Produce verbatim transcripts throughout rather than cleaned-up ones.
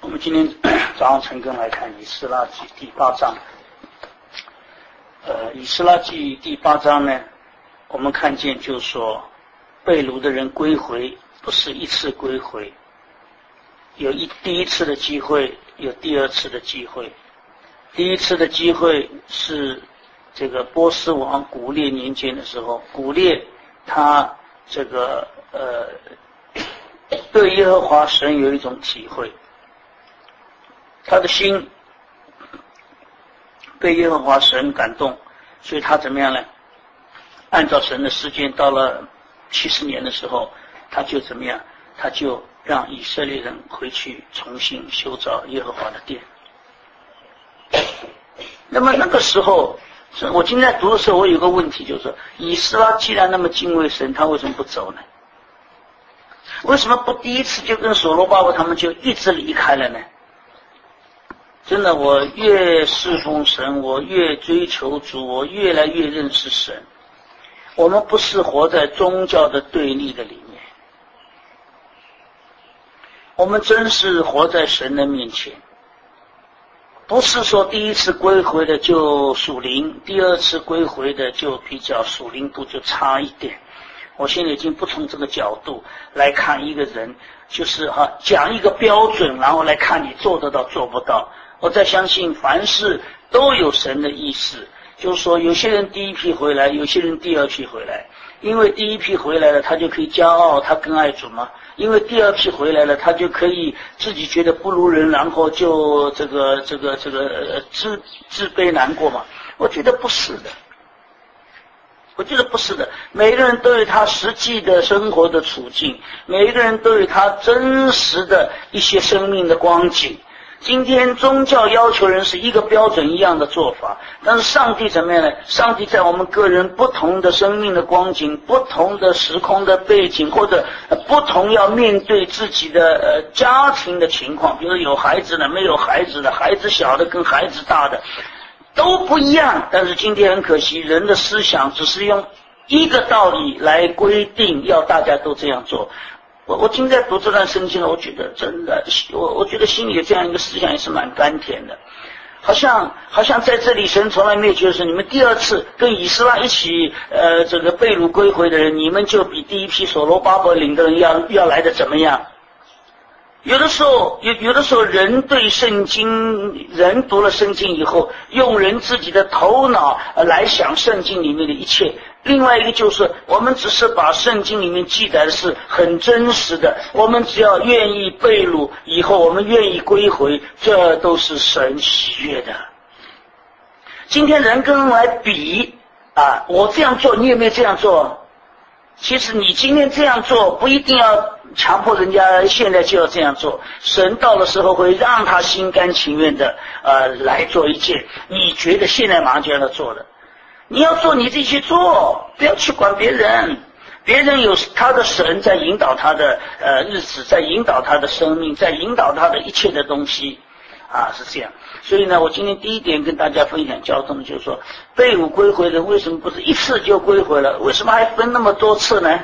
我们今天早上晨更来看以斯拉记第八章。呃，以斯拉记第八章呢，我们看见就是说，被掳的人归回不是一次归回，有一第一次的机会，有第二次的机会。第一次的机会是这个波斯王古列年间的时候，古列他这个呃对耶和华神有一种体会，他的心被耶和华神感动，所以他怎么样呢？按照神的时间，到了七十年的时候，他就怎么样？他就让以色列人回去重新修造耶和华的殿。那么那个时候，我今天在读的时候，我有个问题，就是说，以斯拉既然那么敬畏神，他为什么不走呢？为什么不第一次就跟所罗巴伯他们就一直离开了呢？真的，我越侍奉神，我越追求主，我越来越认识神。我们不是活在宗教的对立的里面，我们真是活在神的面前。不是说第一次归回的就属灵，第二次归回的就比较属灵度就差一点。我现在已经不从这个角度来看一个人，就是哈、啊、讲一个标准，然后来看你做得到做不到。我在相信凡事都有神的意思，就是说有些人第一批回来，有些人第二批回来。因为第一批回来了，他就可以骄傲，他更爱主嘛。因为第二批回来了，他就可以自己觉得不如人，然后就这个这个这个呃自自卑难过嘛。我觉得不是的，我觉得不是的。每个人都有他实际的生活的处境，每一个人都有他真实的一些生命的光景。今天宗教要求人是一个标准一样的做法，但是上帝怎么样呢？上帝在我们个人不同的生命的光景，不同的时空的背景，或者不同要面对自己的呃家庭的情况，比如有孩子的，没有孩子的，孩子小的跟孩子大的都不一样。但是今天很可惜，人的思想只是用一个道理来规定要大家都这样做。我我今天在读这段圣经了，我觉得真的，我我觉得心里有这样一个思想也是蛮甘甜的，好像好像在这里神从来没有就是你们第二次跟以斯拉一起呃这个被掳归回的人，你们就比第一批所罗巴伯领的人要要来的怎么样？有的时候有有的时候人对圣经，人读了圣经以后，用人自己的头脑来想圣经里面的一切。另外一个就是我们只是把圣经里面记载的是很真实的，我们只要愿意被掳以后，我们愿意归回，这都是神喜悦的。今天人跟人来比啊，我这样做你有没有这样做？其实你今天这样做不一定要强迫人家现在就要这样做，神到的时候会让他心甘情愿的呃来做一件你觉得现在马上就要做的。你要做你自己去做，不要去管别人，别人有他的神在引导他的呃日子，在引导他的生命，在引导他的一切的东西啊，是这样。所以呢，我今天第一点跟大家分享交通，就是说被掳归回的为什么不是一次就归回了，为什么还分那么多次呢？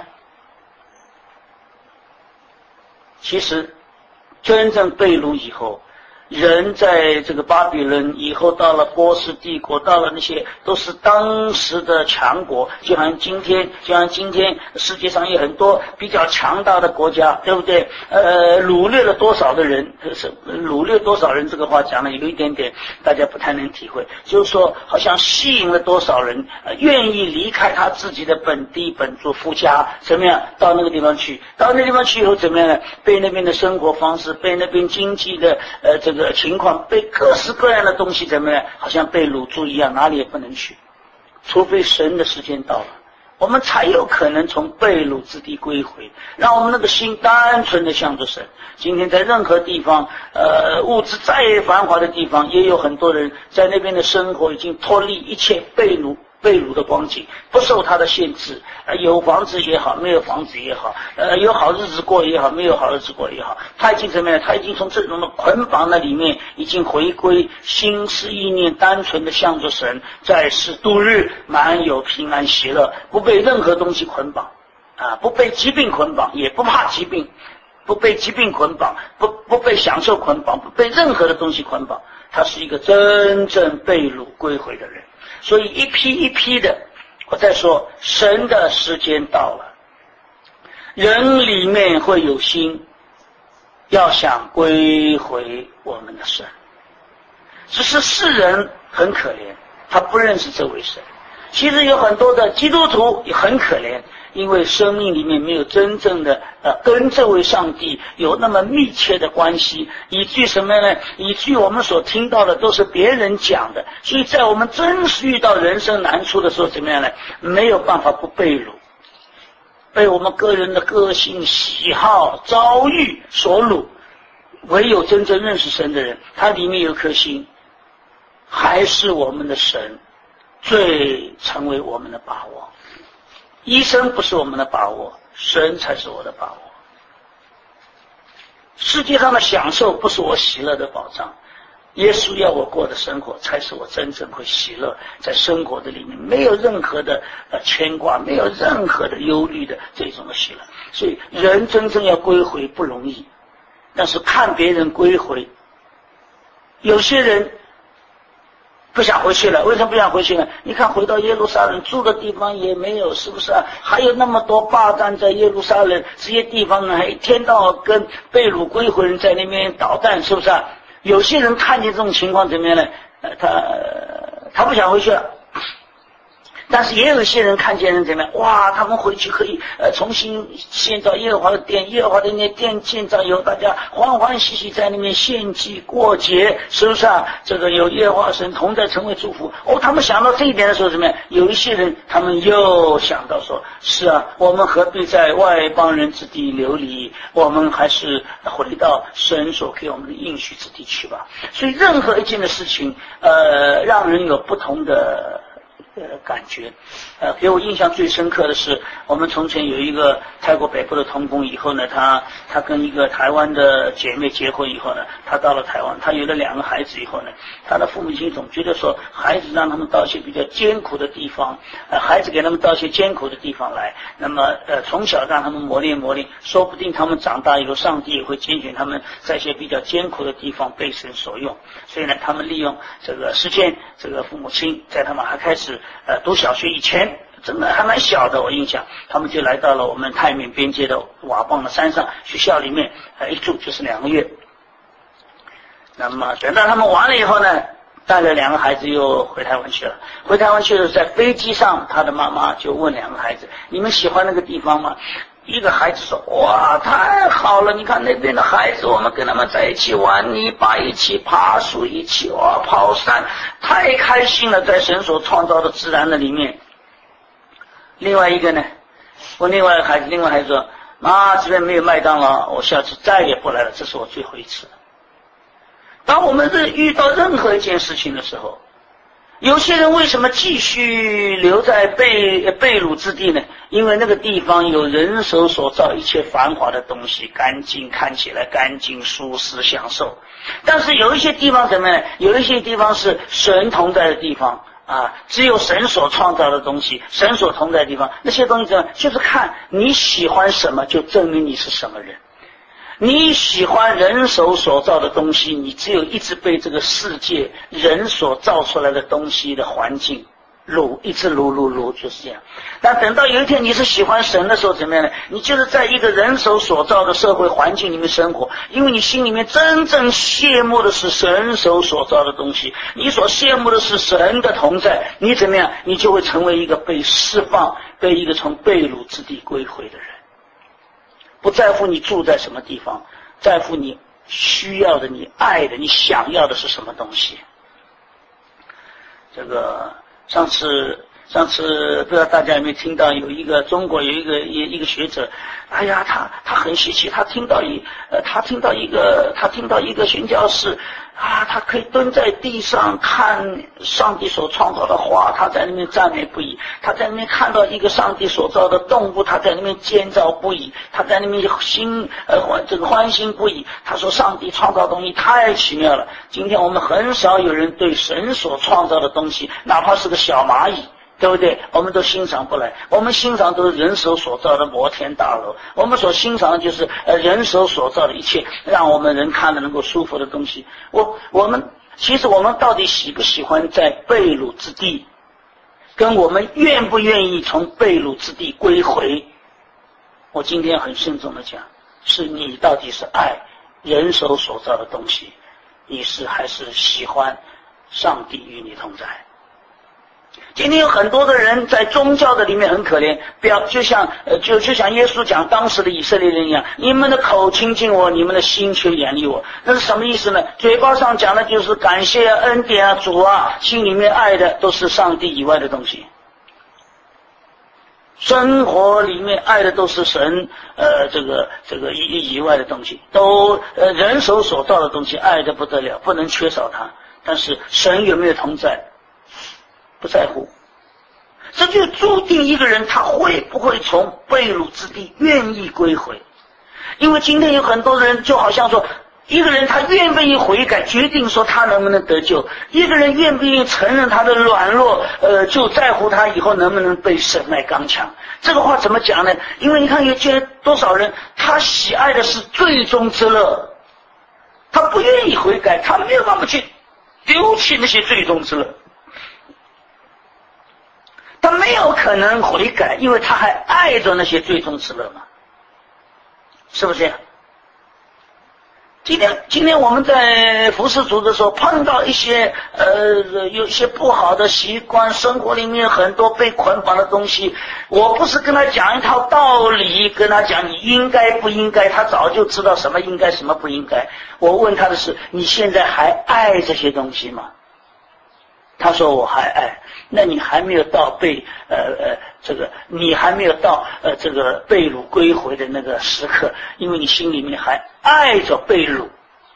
其实真正被掳以后，人在这个巴比伦以后，到了波斯帝国，到了那些都是当时的强国，就好像今天就像今天世界上有很多比较强大的国家，对不对？呃掳掠了多少的人，是掳掠多少人，这个话讲的有一点点大家不太能体会，就是说好像吸引了多少人、呃、愿意离开他自己的本地本族夫家，怎么样到那个地方去，到那个地方去以后怎么样呢？被那边的生活方式，被那边经济的呃这个情况，被各式各样的东西怎么样，好像被掳住一样，哪里也不能去，除非神的时间到了，我们才有可能从被掳之地归回，让我们那个心单纯的向着神。今天在任何地方呃，物质再繁华的地方，也有很多人在那边的生活已经脱离一切被掳被掳的光景，不受他的限制，呃，有房子也好，没有房子也好，呃，有好日子过也好，没有好日子过也好，他已经怎么样？他已经从这种的捆绑的里面，已经回归心思意念单纯的向着神，在世度日，满有平安喜乐，不被任何东西捆绑，啊，不被疾病捆绑，也不怕疾病。 不被疾病捆绑，不不被享受捆绑，不被任何的东西捆绑，他是一个真正被掳归回的人。所以一批一批的，我再说，神的时间到了，人里面会有心要想归回我们的神，只是世人很可怜，他不认识这位神。其实有很多的基督徒也很可怜，因为生命里面没有真正的呃跟这位上帝有那么密切的关系，以至于什么呢？以至于我们所听到的都是别人讲的，所以在我们真实遇到人生难处的时候，怎么样呢？没有办法不被掳，被我们个人的个性、喜好、遭遇所掳。唯有真正认识神的人，他里面有颗心，还是我们的神最成为我们的把握。医生不是我们的把握，神才是我的把握。世界上的享受不是我喜乐的保障，耶稣要我过的生活才是我真正会喜乐，在生活的里面没有任何的呃牵挂，没有任何的忧虑的这种的喜乐。所以人真正要归回不容易，但是看别人归回，有些人不想回去了。为什么不想回去呢？你看回到耶路撒冷住的地方也没有，是不是啊？还有那么多霸占在耶路撒冷这些地方呢，还一天到晚跟被掳归回人在那边捣蛋，是不是啊？有些人看见这种情况怎么样呢？呃，他他不想回去了。但是也有一些人看见人怎么样？哇，他们回去可以呃重新建造耶和华的殿，耶和华的那殿建造以后，大家欢欢喜喜在那边献祭过节，是不是啊？这个有耶和华神同在，成为祝福。哦，他们想到这一点的时候怎么样？有一些人他们又想到说，是啊，我们何必在外邦人之地流离？我们还是回到神所给我们的应许之地去吧。所以任何一件的事情，呃，让人有不同的呃，感觉，呃，给我印象最深刻的是，我们从前有一个泰国北部的同工，以后呢，他他跟一个台湾的姐妹结婚以后呢，他到了台湾，他有了两个孩子以后呢，他的父母亲总觉得说，孩子让他们到一些比较艰苦的地方，呃，孩子给他们到一些艰苦的地方来，那么呃，从小让他们磨练磨练，说不定他们长大以后，上帝也会拣选他们在一些比较艰苦的地方被神所用。所以呢，他们利用这个时间，这个父母亲在他们还开始呃读小学以前，真的还蛮小的，我印象，他们就来到了我们泰缅边界的瓦邦的山上，学校里面呃一住就是两个月。那么等到他们完了以后呢，带了两个孩子又回台湾去了。回台湾去的在飞机上，他的妈妈就问两个孩子：“你们喜欢那个地方吗？”一个孩子说：“哇，太好了！你看那边的孩子，我们跟他们在一起玩泥巴，一起爬树，一起哇跑山，太开心了，在神所创造的自然的里面。”另外一个呢，问另外一个孩子，另外孩子说：“妈，这边没有麦当劳，我下次再也不来了，这是我最后一次。”当我们遇到任何一件事情的时候，有些人为什么继续留在被被掳之地呢？因为那个地方有人手所造一切繁华的东西，干净，看起来干净舒适享受。但是有一些地方怎么呢？有一些地方是神同在的地方啊，只有神所创造的东西，神所同在的地方，那些东西怎么？就是看你喜欢什么，就证明你是什么人。你喜欢人手所造的东西，你只有一直被这个世界人所造出来的东西的环境掳，一直掳掳掳，就是这样。但等到有一天你是喜欢神的时候，怎么样呢？你就是在一个人手所造的社会环境里面生活，因为你心里面真正羡慕的是神手所造的东西，你所羡慕的是神的同在，你怎么样？你就会成为一个被释放，被一个从被掳之地归回的人。不在乎你住在什么地方，在乎你需要的、你爱的、你想要的是什么东西。这个上次上次不知道大家有没有听到，有一个中国有一个一一个学者，哎呀，他他很稀奇，他听到一呃他听到一个他听到一个宣教士啊，他可以蹲在地上看上帝所创造的花，他在那边赞美不已；他在那边看到一个上帝所造的动物，他在那边尖叫不已；他在那边心呃欢这个欢欣不已。他说上帝创造东西太奇妙了。今天我们很少有人对神所创造的东西，哪怕是个小蚂蚁， 对不对？我们都欣赏不来，我们欣赏都是人手所造的摩天大楼，我们所欣赏的就是呃人手所造的一切，让我们人看了能够舒服的东西。我我们其实我们到底喜不喜欢在被掳之地，跟我们愿不愿意从被掳之地归回？我今天很慎重的讲，是你到底是爱人手所造的东西，你是还是喜欢上帝与你同在？今天有很多的人在宗教的里面很可怜，表就像呃就就像耶稣讲当时的以色列人一样，你们的口亲近我，你们的心却远离我。那是什么意思呢？嘴巴上讲的就是感谢啊、恩典啊、主啊，心里面爱的都是上帝以外的东西。生活里面爱的都是神，呃，这个这个以以外的东西，都呃人手所造的东西，爱的不得了，不能缺少它。但是神有没有同在？不在乎。这就注定一个人他会不会从被掳之地愿意归回。因为今天有很多人就好像说，一个人他愿不愿意悔改决定说他能不能得救，一个人愿不愿意承认他的软弱，呃，就在乎他以后能不能被神来刚强。这个话怎么讲呢？因为你看有些多少人他喜爱的是最终之乐，他不愿意悔改，他没有办法去丢弃那些最终之乐，他没有可能悔改，因为他还爱着那些最终之乐嘛，是不是这样？今天今天我们在服侍主的时候碰到一些呃有一些不好的习惯，生活里面很多被捆绑的东西，我不是跟他讲一套道理，跟他讲你应该不应该，他早就知道什么应该什么不应该。我问他的是，你现在还爱这些东西吗？他说我还爱。那你还没有到被呃呃这个你还没有到呃这个被掳归回的那个时刻，因为你心里面还爱着被掳。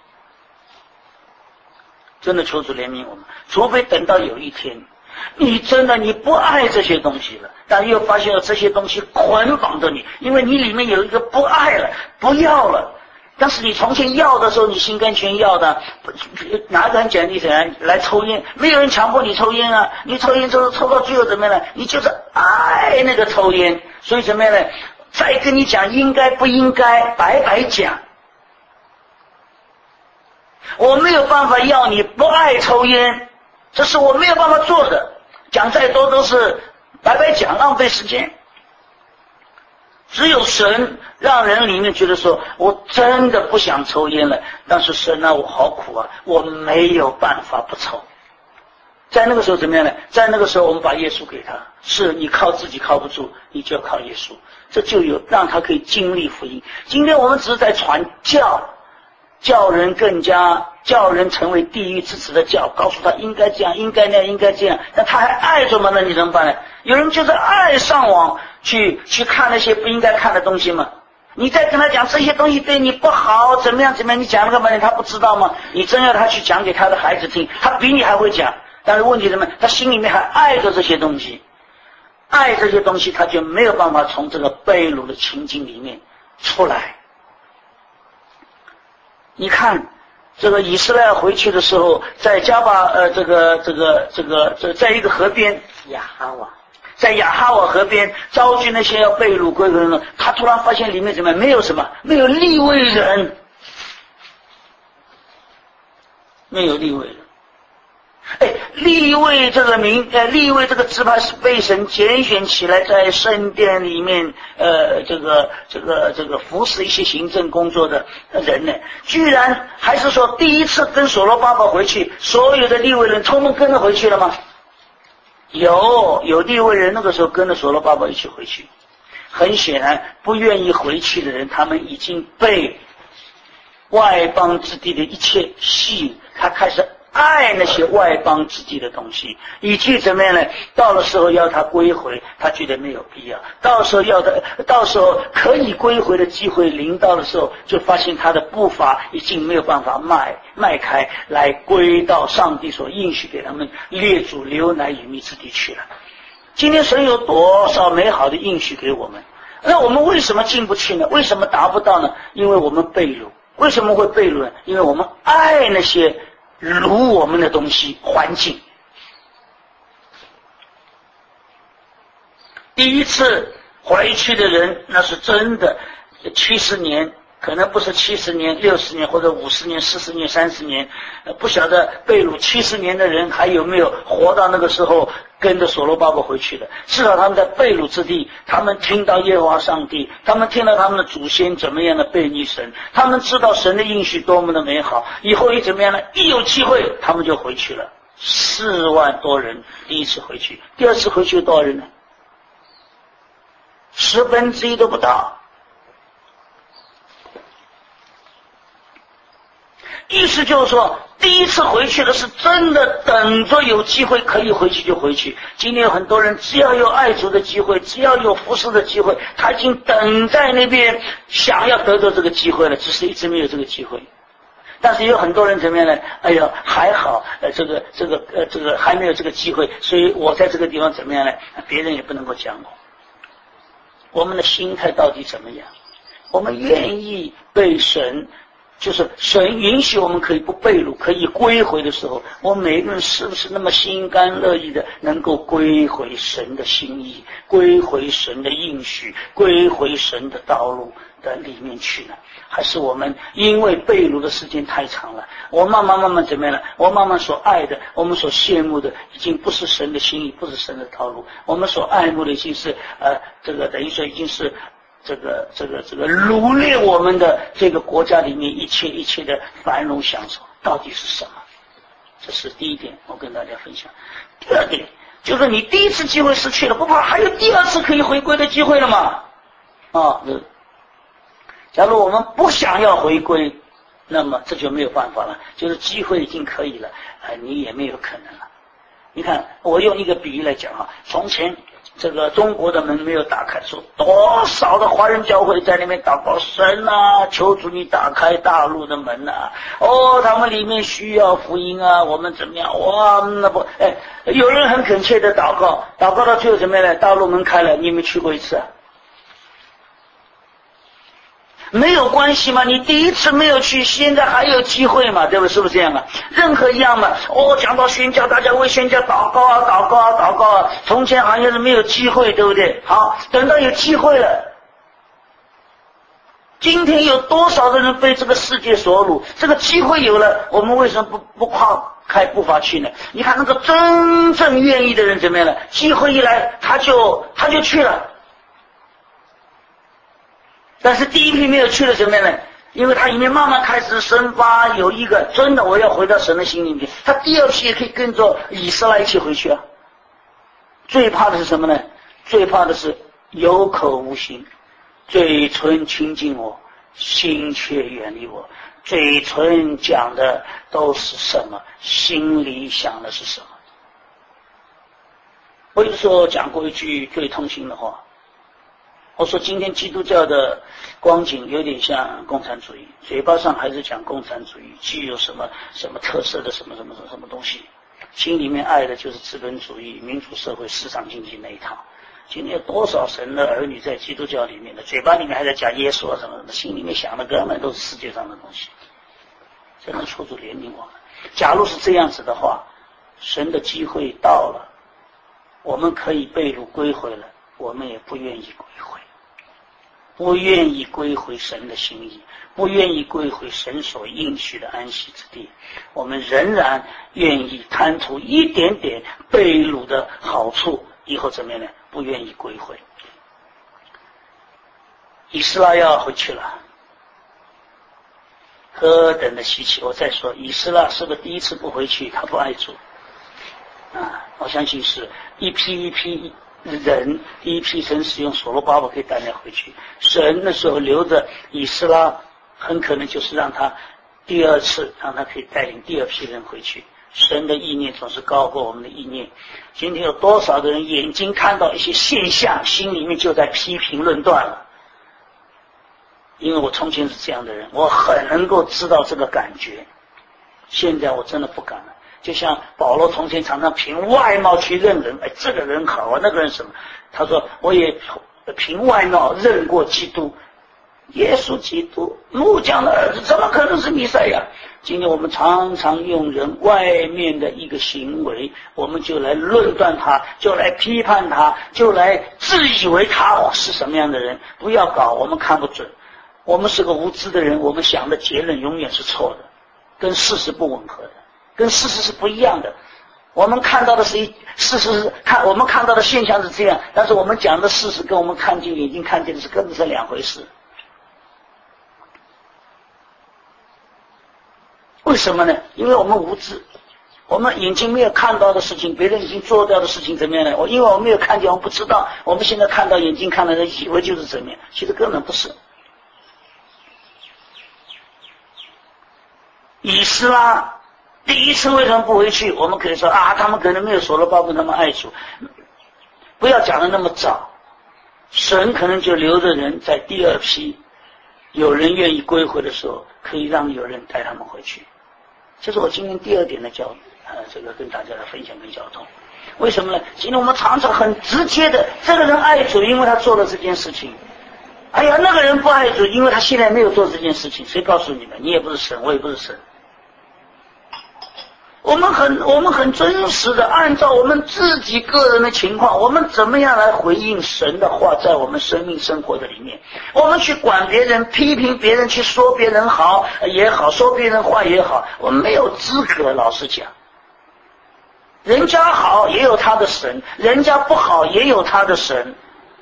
真的求主怜悯我们，除非等到有一天你真的你不爱这些东西了，但又发现了这些东西捆绑着你，因为你里面有一个不爱了，不要了。但是你从前要的时候，你心甘情愿要的，哪个很简单的来抽烟？没有人强迫你抽烟啊！你抽烟之后抽到最后怎么样呢？你就是爱那个抽烟，所以怎么样呢？再跟你讲应该不应该，白白讲。我没有办法要你不爱抽烟，这是我没有办法做的。讲再多都是白白讲，浪费时间。只有神让人里面觉得说，我真的不想抽烟了，但是神啊，我好苦啊，我没有办法不抽。在那个时候怎么样呢？在那个时候我们把耶稣给他，是你靠自己靠不住，你就要靠耶稣，这就有让他可以经历福音。今天我们只是在传教，叫人更加叫人成为地狱之子的教，告诉他应该这样应该那样应该这样，但他还爱着吗？那你怎么办呢？有人就是爱上网去去看那些不应该看的东西嘛。你再跟他讲这些东西对你不好怎么样怎么样，你讲了个半天他不知道吗？你真要他去讲给他的孩子听，他比你还会讲。但是问题什么？他心里面还爱着这些东西，爱这些东西他就没有办法从这个被掳的情境里面出来。你看这个以色列回去的时候，在加巴呃这个这个这个这在一个河边亚哈瓦，在亚哈瓦河边召集那些要被掳归回的人，他突然发现里面怎么没有什么，没有利未人，没有利未人。哎，利未这个名，呃，利未这个支派是被神拣选起来，在圣殿里面，呃，这个这个这个服侍一些行政工作的人呢，居然还是说第一次跟所罗巴伯回去，所有的利未人通通跟着回去了吗？有有利未人那个时候跟着所罗巴伯一起回去。很显然，不愿意回去的人，他们已经被外邦之地的一切吸引，他开始爱那些外邦之地的东西，以至怎么样呢？到了时候要他归回，他觉得没有必要；到时候要他，到时候可以归回的机会临到的时候，就发现他的步伐已经没有办法迈迈开来归到上帝所应许给他们列祖流奶与蜜之地去了。今天神有多少美好的应许给我们？那我们为什么进不去呢？为什么达不到呢？因为我们被掳。为什么会被掳呢？因为我们爱那些掳我们的东西，环境。 第一次回去的人那是真的七十年，可能不是七十年、六十年或者五十年、四十年、三十年，呃，不晓得被掳七十年的人还有没有活到那个时候跟着所罗巴伯回去的。至少他们在被掳之地，他们听到耶和华上帝，他们听到他们的祖先怎么样的背逆神，他们知道神的应许多么的美好，以后一怎么样呢？一有机会他们就回去了。四万多人第一次回去，第二次回去有多少人呢？十分之一都不到。意思就是说，第一次回去的是真的等着有机会可以回去就回去。今天有很多人只要有爱主的机会，只要有服侍的机会，他已经等在那边想要得到这个机会了，只是一直没有这个机会。但是有很多人怎么样呢？哎呀，还好，呃，这个这个呃这个还没有这个机会，所以我在这个地方怎么样呢？别人也不能够讲我。我们的心态到底怎么样？我们愿意被神，就是神允许我们可以不被掳，可以归回的时候，我们每个人是不是那么心甘乐意的能够归回神的心意，归回神的应许，归回神的道路的里面去呢？还是我们因为被掳的时间太长了，我慢慢慢慢怎么样呢？我慢慢所爱的，我们所羡慕的已经不是神的心意，不是神的道路，我们所爱慕的已经是呃这个等于说已经是这个这个这个掳掠我们的这个国家里面一切一切的繁荣享受到底是什么？这是第一点，我跟大家分享。第二点就是你第一次机会失去了，不怕还有第二次可以回归的机会了吗？啊，假如我们不想要回归，那么这就没有办法了，就是机会已经可以了，呃，你也没有可能了。你看，我用一个比喻来讲啊，从前这个中国的门没有打开，说多少的华人教会在那边祷告，神啊，求主你打开大陆的门啊！哦，他们里面需要福音啊，我们怎么样？哇，那不，哎，有人很恳切的祷告，祷告到最后怎么样呢？大陆门开了，你有没有去过一次啊？没有关系嘛，你第一次没有去，现在还有机会嘛，对不对？是不是这样啊？任何一样嘛，哦，讲到宣教，大家为宣教祷告啊，祷告啊，祷告啊。从前好像是没有机会，对不对？好，等到有机会了，今天有多少的人被这个世界所掳？这个机会有了，我们为什么不不跨开步伐去呢？你看那个真正愿意的人怎么样了？机会一来，他就他就去了。但是第一批没有去的什么样呢？因为他里面慢慢开始生发，有一个真的我要回到神的心里面，他第二批也可以跟着以色列一起回去啊。最怕的是什么呢？最怕的是有口无心，嘴唇亲近我，心却远离我。嘴唇讲的都是什么？心里想的是什么？我有时候讲过一句最痛心的话，我说今天基督教的光景有点像共产主义，嘴巴上还是讲共产主义，具有什么什么特色的什么什么什么什么东西，心里面爱的就是资本主义、民主社会、市场经济那一套。今天有多少神的儿女在基督教里面的，嘴巴里面还在讲耶稣啊什么什么，心里面想的根本都是世界上的东西。真的求主怜悯我们。假如是这样子的话，神的机会到了，我们可以被掳归回了，我们也不愿意归回。不愿意归回神的心意，不愿意归回神所应许的安息之地，我们仍然愿意贪图一点点被掳的好处，以后怎么样呢？不愿意归回。以斯拉要回去了，何等的稀奇！我再说，以斯拉是不是第一次不回去？他不爱主啊！我相信是一批一批人，第一批神使用所罗巴伯可以带来回去。神那时候留着以斯拉，很可能就是让他第二次，让他可以带领第二批人回去。神的意念总是高过我们的意念。今天有多少的人眼睛看到一些现象，心里面就在批评论断了。因为我从前是这样的人，我很能够知道这个感觉。现在我真的不敢了。就像保罗从前常常凭外貌去认人，哎，这个人好啊，那个人什么？他说我也凭外貌认过基督， 耶稣基督木匠的儿子怎么可能是弥赛亚？今天我们常常用人外面的一个行为，我们就来论断他，就来批判他，就来自以为他是什么样的人。不要搞，我们看不准，我们是个无知的人，我们想的结论永远是错的，跟事实不吻合的，跟事实是不一样的。我们看到的是一事实是看我们看到的现象是这样，但是我们讲的事实跟我们看见眼睛看见的是根本是两回事。为什么呢？因为我们无知，我们眼睛没有看到的事情，别人已经做掉的事情怎么样呢？我因为我没有看见，我不知道。我们现在看到眼睛看到的，以为就是怎么样，其实根本不是。以斯拉第一次为什么不回去？我们可以说啊，他们可能没有所罗巴伯那么爱主，不要讲的那么早。神可能就留着人在第二批，有人愿意归回的时候，可以让有人带他们回去。这是我今天第二点的交呃，这个跟大家的分享跟交通。为什么呢？今天我们常常很直接的，这个人爱主，因为他做了这件事情。哎呀，那个人不爱主，因为他现在没有做这件事情。谁告诉你们？你也不是神，我也不是神。我们很我们很真实的按照我们自己个人的情况，我们怎么样来回应神的话，在我们生命生活的里面，我们去管别人，批评别人，去说别人好也好，说别人坏也好，我们没有资格。老实讲，人家好也有他的神，人家不好也有他的神，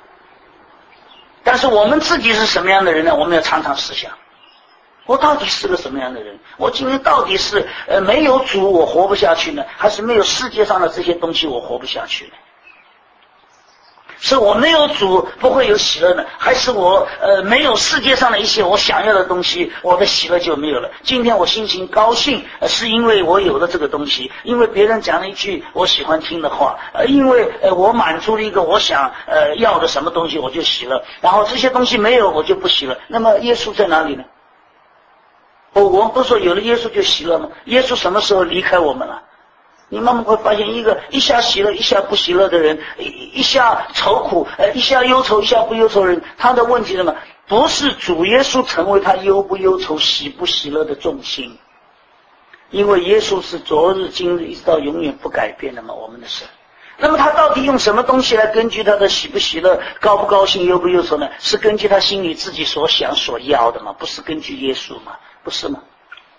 但是我们自己是什么样的人呢？我们要常常思想，我到底是个什么样的人？我今天到底是呃没有主我活不下去呢，还是没有世界上的这些东西我活不下去呢？是我没有主不会有喜乐呢，还是我呃没有世界上的一些我想要的东西，我的喜乐就没有了？今天我心情高兴，呃、是因为我有了这个东西，因为别人讲了一句我喜欢听的话，呃，因为呃我满足了一个我想呃要的什么东西，我就喜乐，然后这些东西没有我就不喜乐。那么耶稣在哪里呢？我我们不是说有了耶稣就喜乐吗？耶稣什么时候离开我们了？你慢慢会发现，一个一下喜乐一下不喜乐的人，一一下愁苦，呃，一下忧愁一下不忧愁的人，他的问题是什么？不是主耶稣成为他忧不忧愁、喜不喜乐的重心，因为耶稣是昨日、今日一直到永远不改变的嘛，我们的神。那么他到底用什么东西来根据他的喜不喜乐、高不高兴、忧不忧愁呢？是根据他心里自己所想所要的吗？不是根据耶稣吗？不是吗？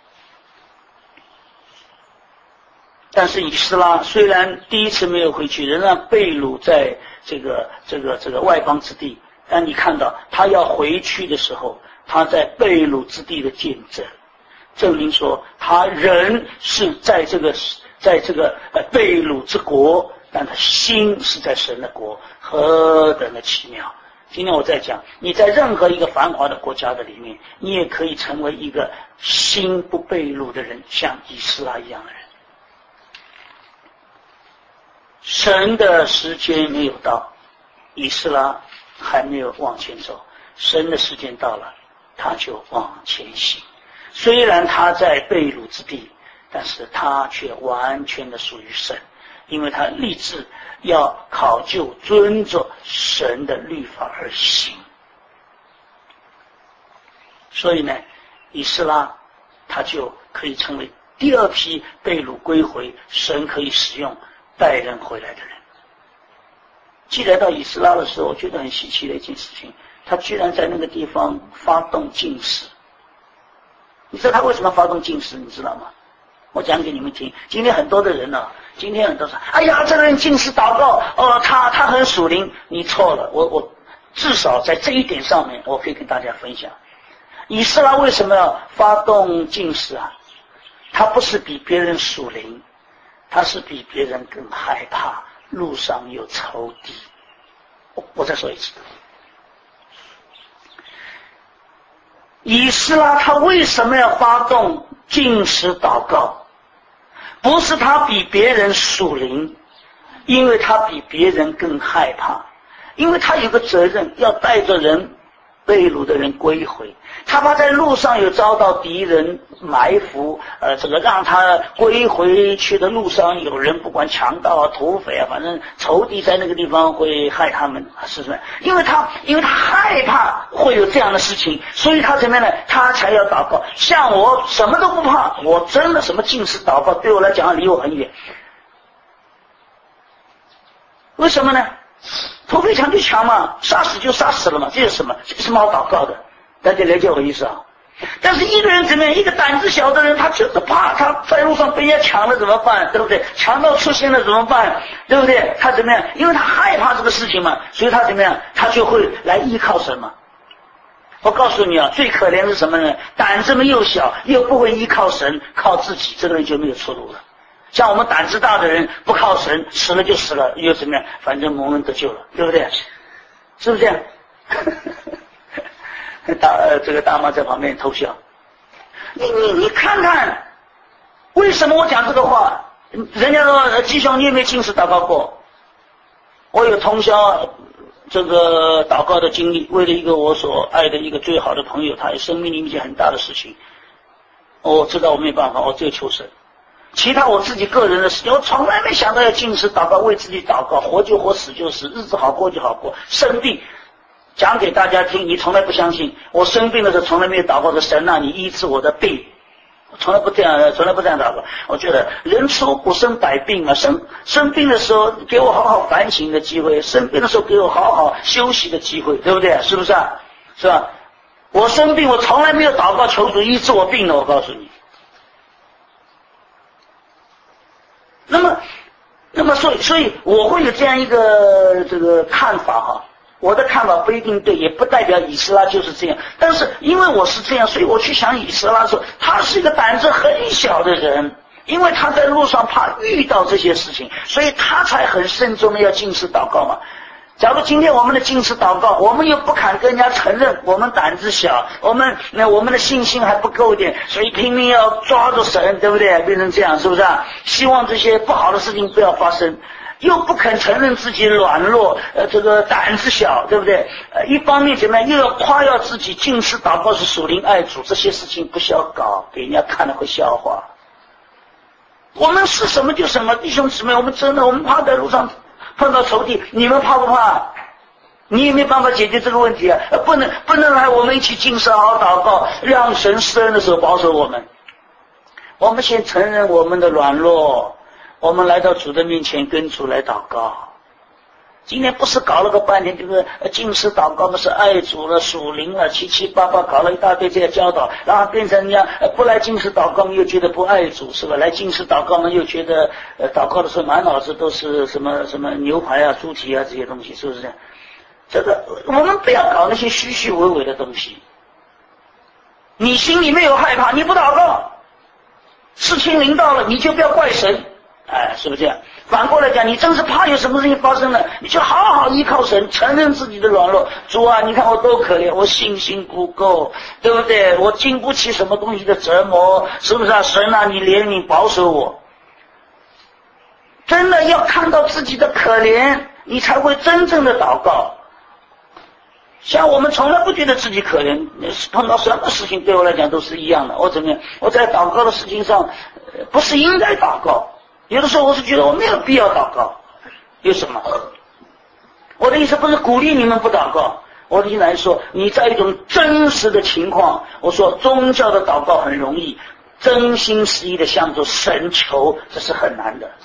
但是以斯拉虽然第一次没有回去，仍然被掳在这个这个这个外邦之地，但你看到他要回去的时候，他在被掳之地的见证，证明说他人是在这个在这个呃被掳之国，但他心是在神的国，何等的奇妙！今天我在讲，你在任何一个繁华的国家的里面，你也可以成为一个心不被掳的人，像以斯拉一样的人。神的时间没有到，以斯拉还没有往前走，神的时间到了，他就往前行。虽然他在被掳之地，但是他却完全的属于神，因为他立志要考究遵着神的律法而行。所以呢，以斯拉他就可以成为第二批被掳归回，神可以使用带人回来的人。记载到以斯拉的时候，我觉得很稀奇的一件事情，他居然在那个地方发动禁食。你知道他为什么发动禁食？你知道吗？我讲给你们听。今天很多的人啊，今天很多说，哎呀，这个人禁食祷告，哦，他他很属灵。你错了，我我至少在这一点上面，我可以跟大家分享。以斯拉为什么要发动禁食啊？他不是比别人属灵，他是比别人更害怕路上有仇敌。我我再说一次，以斯拉他为什么要发动禁食祷告？不是他比别人属灵，因为他比别人更害怕，因为他有个责任，要带着人被掳的人归回，他怕在路上有遭到敌人埋伏，呃，这个让他归回去的路上有人不管强盗啊、土匪啊，反正仇敌在那个地方会害他们，是不是？因为他因为他害怕会有这样的事情，所以他怎么样呢？他才要祷告。像我什么都不怕，我真的什么禁食祷告对我来讲离我很远。为什么呢？土匪抢就抢嘛，杀死就杀死了嘛，这是什么？这有什么好祷告的？大家了解我意思啊？但是一个人怎么样？一个胆子小的人，他就是怕他在路上被人家抢了怎么办？对不对？强盗出现了怎么办？对不对？他怎么样？因为他害怕这个事情嘛，所以他怎么样？他就会来依靠什么？我告诉你啊，最可怜是什么呢？胆子又小，又不会依靠神，靠自己，这个人就没有出路了。像我们胆子大的人，不靠神，死了就死了，又怎么样？反正蒙恩得救了，对不对？是不是这样？大呃，这个大妈在旁边偷笑。你你你看看，为什么我讲这个话？人家说基兄，你有没有禁食祷告过？我有通宵这个祷告的经历，为了一个我所爱的一个最好的朋友，他有生命里面一件很大的事情，我知道我没办法，我只有求神。其他我自己个人的事情，我从来没想到要禁食祷告，为自己祷告，活就活，死就死，日子好过就好过。生病讲给大家听，你从来不相信。我生病的时候从来没有祷告说神啊，你医治我的病，我从来不这样，从来不这样祷告。我觉得人出不生百病嘛，生生病的时候给我好好反省的机会，生病的时候给我好好休息的机会，对不对？是不是啊？是吧？我生病，我从来没有祷告求主医治我病的，我告诉你。那么，那么所以，所以我会有这样一个这个看法哈。我的看法不一定对，也不代表以斯拉就是这样。但是因为我是这样，所以我去想以斯拉的时候，他是一个胆子很小的人，因为他在路上怕遇到这些事情，所以他才很慎重的要禁食祷告嘛。假如今天我们的禁食祷告，我们又不肯跟人家承认我们胆子小，我们那我们的信心还不够一点，所以拼命要抓住神，对不对？变成这样，是不是啊？希望这些不好的事情不要发生，又不肯承认自己软弱，呃，这个胆子小，对不对？呃，一方面怎么样，又要夸耀自己禁食祷告是属灵爱主，这些事情不需要搞，给人家看了会笑话。我们是什么就什么，弟兄姊妹，我们真的，我们怕在路上碰到仇敌，你们怕不怕？你也没办法解决这个问题啊！不能不能来我们一起禁食好好祷告，让神施恩的时候保守我们。我们先承认我们的软弱，我们来到主的面前跟主来祷告。今天不是搞了个半天这个禁食祷告嘛，是爱主了、属灵了，七七八八搞了一大堆这些教导，然后变成人家不来禁食祷告嘛，又觉得不爱主，是吧？来禁食祷告嘛，又觉得呃祷告的时候满脑子都是什么什么牛排啊、猪蹄啊这些东西，是不是这样？这个我们不要搞那些虚虚伪伪的东西。你心里没有害怕，你不祷告，事情临到了，你就不要怪神。哎，是不是这样？反过来讲，你真是怕有什么事情发生了，你就好好依靠神，承认自己的软弱。主啊，你看我多可怜，我信心不够，对不对？我经不起什么东西的折磨，是不是啊？神啊，你怜悯保守我。真的要看到自己的可怜，你才会真正的祷告。像我们从来不觉得自己可怜，碰到什么事情对我来讲都是一样的。我怎么样？我在祷告的事情上，不是应该祷告。有的时候我是觉得我没有必要祷告，有什么？我的意思不是鼓励你们不祷告，我的意思来说，你在一种真实的情况，我说宗教的祷告很容易，真心实意的向着神求，这是很难的，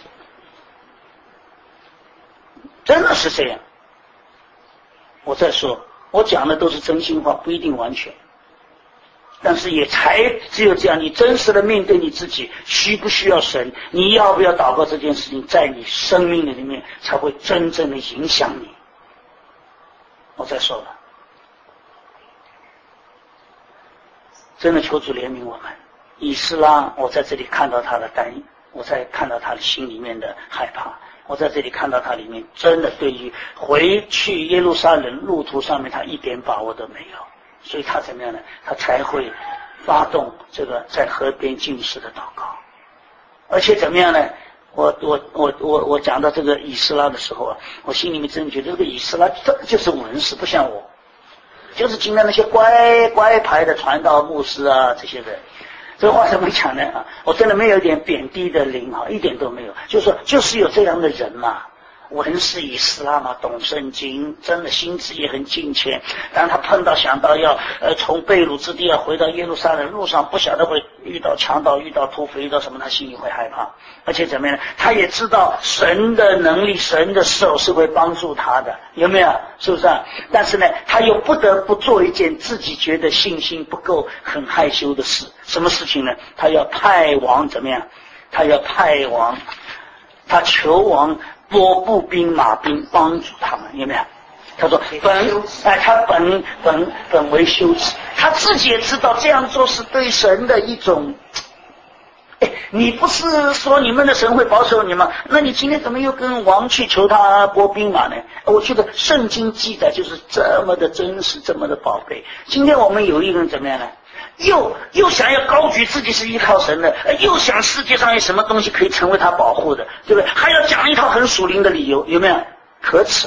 真的是这样。我再说，我讲的都是真心话，不一定完全。但是也才只有这样，你真实的面对你自己，需不需要神？你要不要祷告这件事情，在你生命的里面才会真正的影响你。我再说了，真的求主怜悯我们。以斯拉，我在这里看到他的担忧，我在看到他的心里面的害怕，我在这里看到他里面真的对于回去耶路撒冷路途上面，他一点把握都没有。所以他怎么样呢？他才会发动这个在河边禁食的祷告。而且怎么样呢？我我我我我讲到这个以斯拉的时候啊，我心里面真的觉得这个以斯拉这就是文士，不像我。 就是今天那些乖乖牌的传道牧师啊，这些人。这话怎么讲呢？啊，我真的没有一点贬低的灵啊，一点都没有。就是说，就是有这样的人嘛，文是以斯拉嘛，懂圣经，真的心智也很敬虔。当他碰到想到要呃从被掳之地要回到耶路撒冷路上，不晓得会遇到强盗、遇到土匪、遇到什么，他心里会害怕。而且怎么样呢？他也知道神的能力、神的手是会帮助他的，有没有？是不是啊？但是呢，他又不得不做一件自己觉得信心不够、很害羞的事。什么事情呢？他要派王怎么样？他要派王，他求王拨步兵马兵帮助他们，有没有？他说本哎，他本本本为羞耻，他自己也知道这样做是对神的一种。哎，你不是说你们的神会保守你吗？那你今天怎么又跟王去求他拨兵马呢？我觉得圣经记载就是这么的真实，这么的宝贝。今天我们有一个人怎么样呢？又又想要高举自己是依靠神的，又想世界上有什么东西可以成为他保护的，对不对？还要讲一套很属灵的理由，有没有？可耻！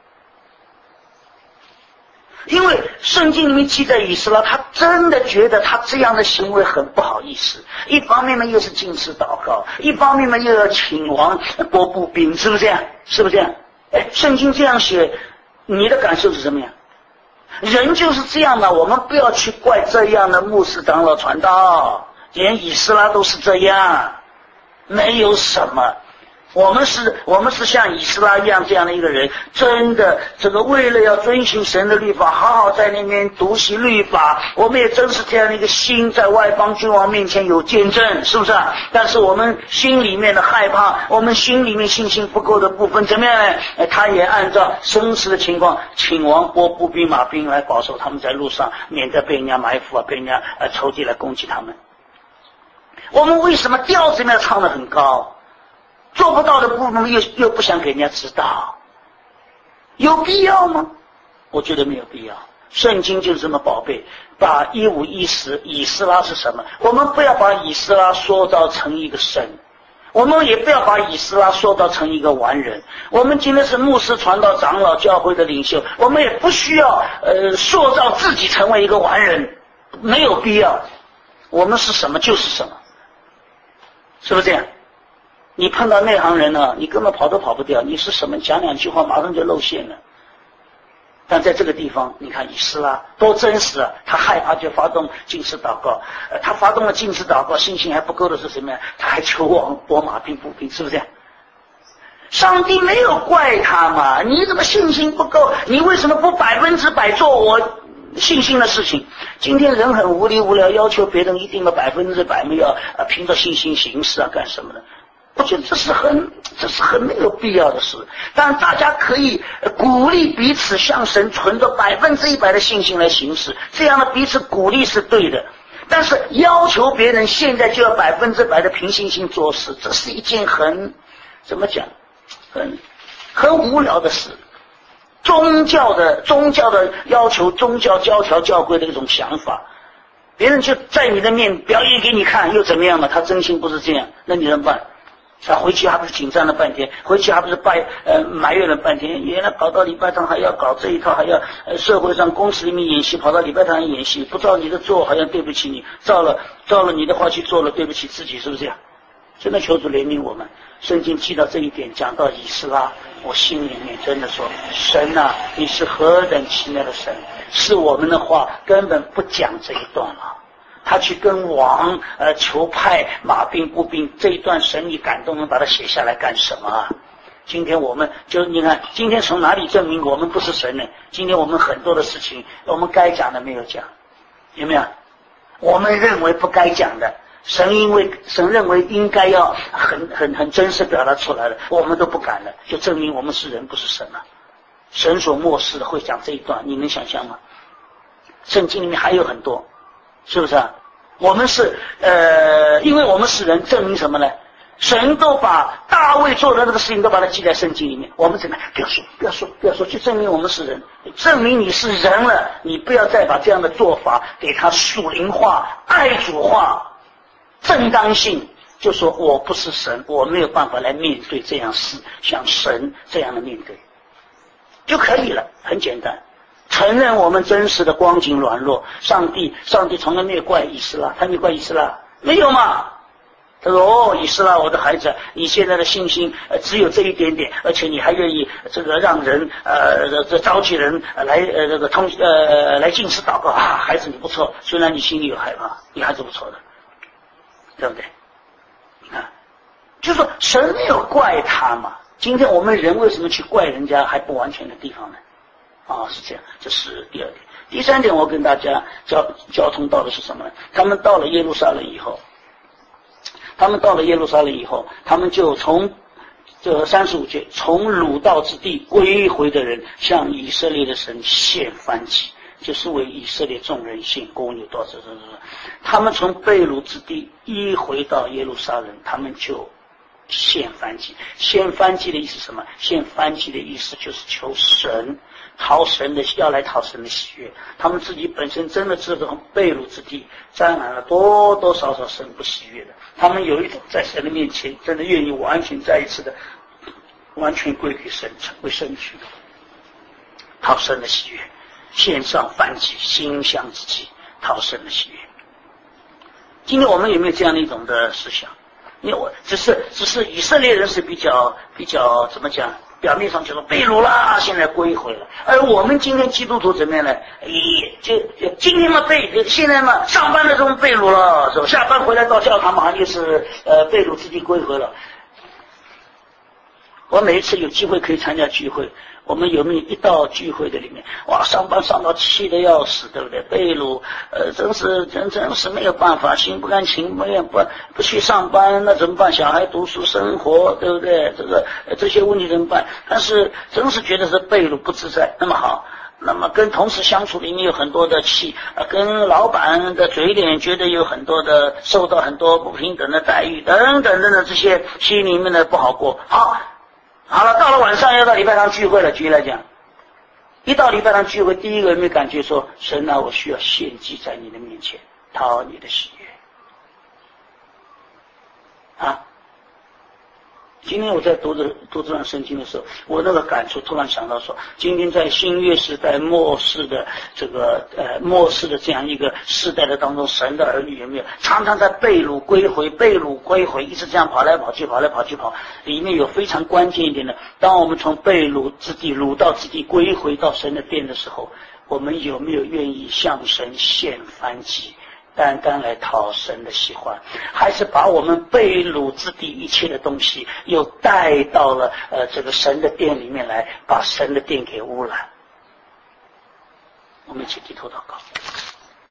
因为圣经里面记载以斯拉，他真的觉得他这样的行为很不好意思。一方面呢，又是禁食祷告；一方面呢，又要请王拨步兵，是不是这样？是不是这样？哎，圣经这样写，你的感受是什么样？人就是这样的，我们不要去怪这样的牧师长老传道，连以斯拉都是这样，没有什么。我们是我们是像以斯拉一样这样的一个人，真的这个为了要遵循神的律法，好好在那边读习律法，我们也真是这样的一个心，在外邦君王面前有见证，是不是啊？但是我们心里面的害怕，我们心里面信心不够的部分怎么样呢？他也按照真实的情况，请王拨步兵马兵来保守他们在路上，免得被人家埋伏啊，被人家呃仇敌来攻击他们。我们为什么调子要唱得很高？做不到的部分又又不想给人家知道，有必要吗？我觉得没有必要。圣经就是这么宝贝，把一五一十以斯拉是什么？我们不要把以斯拉塑造成一个神，我们也不要把以斯拉塑造成一个完人。我们今天是牧师、传道、长老、教会的领袖，我们也不需要呃塑造自己成为一个完人，没有必要。我们是什么就是什么，是不是这样？你碰到内行人呢，你根本跑都跑不掉，你是什么讲两句话马上就露馅了。但在这个地方，你看以斯拉多真实啊！他害怕就发动禁食祷告，呃，他发动了禁食祷告，信心还不够的是什么呀？他还求王拨马兵步兵，是不是这样？上帝没有怪他嘛？你怎么信心不够？你为什么不百分之百做我信心的事情？今天人很无理无聊，要求别人一定要百分之百没有啊，凭着信心行事啊，干什么的？我觉得这是很这是很没有必要的事。当然大家可以鼓励彼此向神存着百分之一百的信心来行事，这样的彼此鼓励是对的。但是要求别人现在就要百分之百的凭信心做事，这是一件很怎么讲很很无聊的事。宗教的宗教的要求，宗教教条教规的一种想法，别人就在你的面表演给你看，又怎么样嘛？他真心不是这样，那你怎么办？他回去还不是紧张了半天，回去还不是拜呃埋怨了半天，原来搞到礼拜堂还要搞这一套，还要呃社会上公司里面演戏，跑到礼拜堂演戏，不照你的做好像对不起你，照了照了你的话去做了，对不起自己，是不是这样？真的求主怜悯我们。圣经记到这一点，讲到以斯拉，我心里面真的说，神啊，你是何等奇妙的神，是我们的话根本不讲这一段了。他去跟王呃求派马兵步兵，这一段神你感动能把它写下来干什么啊？今天我们就你看，今天从哪里证明我们不是神呢？今天我们很多的事情，我们该讲的没有讲，有没有？我们认为不该讲的，神因为神认为应该要很很很真实表达出来了，我们都不敢了，就证明我们是人不是神了。神所漠视的会讲这一段，你能想象吗？圣经里面还有很多。是不是啊？我们是呃，因为我们是人，证明什么呢？神都把大卫做的那个事情都把它记在圣经里面。我们怎么不要说，不要说，不要说，就证明我们是人，证明你是人了。你不要再把这样的做法给他属灵化、爱主化、正当性，就说我不是神，我没有办法来面对这样事，像神这样的面对就可以了，很简单。 承认我们真实的光景软弱。上帝，上帝从来没有怪以斯拉，他没有怪以斯拉，没有嘛？他说：“哦，以斯拉，我的孩子，你现在的信心呃只有这一点点，而且你还愿意这个让人呃这这召集人来呃这个通呃来进食祷告啊，孩子你不错，虽然你心里有害怕，你还是不错的，对不对？啊，就是说神没有怪他嘛。今天我们人为什么去怪人家还不完全的地方呢？啊，是这样，这是第二点。第三点，我跟大家交交通到的是什么呢？他们到了耶路撒冷以后。”他们到了耶路撒冷以后，他们就从这三十五节，从掳到之地归回的人，向以色列的神献燔祭，就是为以色列众人献公牛多少这这这。他们从被掳之地一回到耶路撒冷，他们就献燔祭。献燔祭的意思是什么？献燔祭的意思就是求神。讨神的要来讨神的喜悦，他们自己本身真的知道被掳之地沾染了多多少少神不喜悦的，他们有一种在神的面前真的愿意完全再一次的完全归给神，成为圣区，讨神的喜悦，献上燔祭，馨香之祭，讨神的喜悦。今天我们有没有这样的一种的思想？因为我只是只是以色列人是比较比较怎么讲？表面上就说被掳啦，现在归回了，而我们今天基督徒怎么样呢？也就今天嘛被，现在嘛上班的时候被掳了，是吧？下班回来到教堂马上就是呃被掳之地归回了。我每一次有机会可以参加聚会，我们有没有一到聚会的里面，哇，上班上到气得要死，对不对？被掳，呃，真是真真是没有办法，心不甘情不愿，不不去上班，那怎么办？小孩读书生活，对不对？这个这些问题怎么办？但是真是觉得是被掳不自在。那么好，那么跟同事相处里面有很多的气，呃，跟老板的嘴脸觉得有很多的受到很多不平等的待遇等等等等，这些心里面的不好过。好。好了，到了晚上要到礼拜堂聚会了。举例来讲，一到礼拜堂聚会，第一个有没有感觉说：“神啊，我需要献祭在你的面前，讨你的喜悦。”啊！今天我在读这读这段圣经的时候，我那个感触突然想到说，今天在新约时代末世的这个呃末世的这样一个世代的当中，神的儿女有没有常常在被掳归回、被掳归回，一直这样跑来跑去、跑来跑去跑？里面有非常关键一点的，当我们从被掳之地掳到之地归回到神的殿的时候，我们有没有愿意向神献燔祭？单单来讨神的喜欢，还是把我们被掳之地一切的东西又带到了呃这个神的殿里面来，把神的殿给污染？我们一起低头祷告。